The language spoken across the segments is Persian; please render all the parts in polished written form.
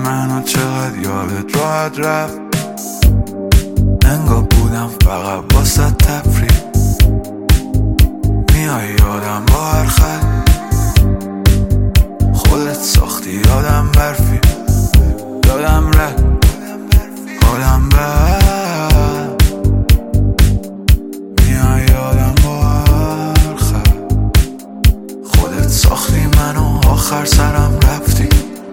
منو چقدر یادت راحت رفت، انگار بودم فقط واسه تفریح. میای یادم با هر خط، خودت ساختی یادم برفی، یادم رفت حالم بد. میای یادم با هر خط، خودت ساختی منو آخر سرم رفتی.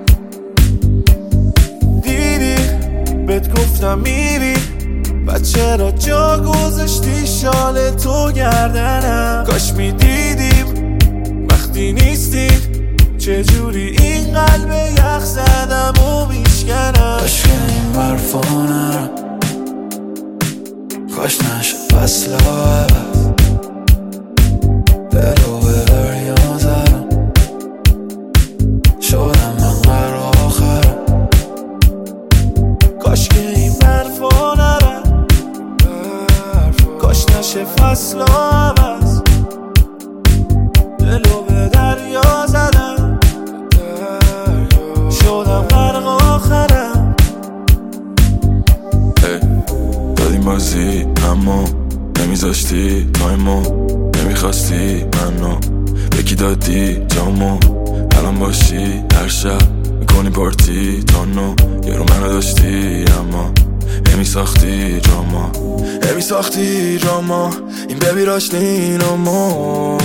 دیدی بهت گفتم میری، بعد چرا جا گذاشتی شال تو گردنم؟ کاش میدیدیم وقتی نیستی چجوری این قلب یخ زدم و میشکنم. کاش که این برفا نرم، کاش نشه فصل عوض، دلو به دریا زدم، شدم من قرار آخرم. کاش که این برفا نرم، کاش نشه فصل عوض، دلو به دریا زدم، شدم غرق آخرم. دادیم بازی اما نمیذاشتی تایمو، نمیخواستی منو یکی دادی جامو. الان باشی هر شب میکنی پارتی تانو، یه رو منو داشتی اما نمیساختی دراما، نمیساختی دراما. این ببی راشنین اما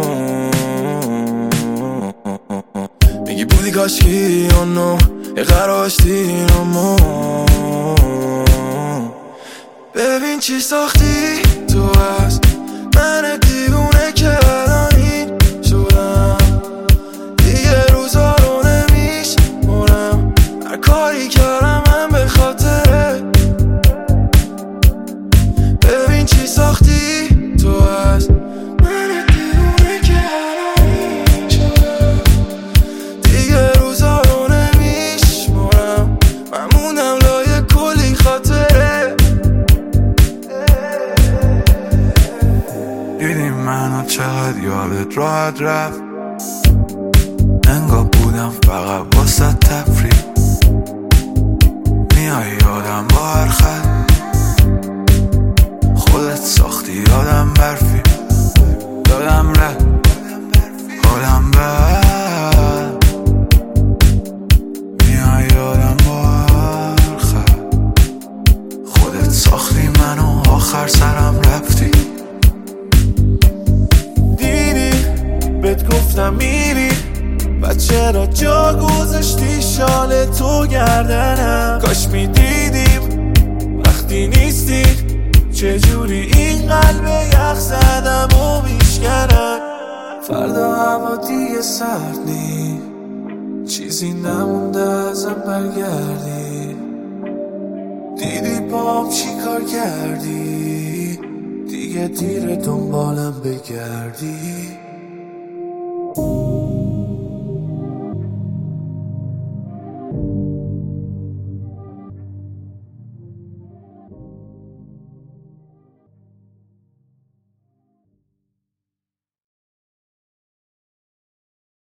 میگی بودی کاشکی اونو یه قراشتی اما. ببین چی ساختی تو از من دیوونه که الانی شدم، دیگه روزا رو نمیشمرم، هر کاری کردم من به خاطره. ببین چی ساختی تو از من دیوونه که الانی شدم، دیگه روزا رو نمیشمرم، من موندم لای کلی خاطره. دیدی منو چقدر یادت راحت رفت، انگار بودم فقط واسه تفریح. میای یادم با هر خط، خودت ساختی یادم برفی، یادم رفت حالم بد. میای یادم با هر خط، خودت ساختی منو آخر سرم رفتی. بهت گفتم میری، بعد چرا جا گذاشتی شال تو گردنم؟ کاش میدیدیم وقتی نیستی چجوری این قلب یخ زدم و میشکنم. فردا هوا دیگه سرد نی، چیزی نمونده ازم برگردی، دیدی بام چی کار کردی، دیگه دیر دنبالم بگردی.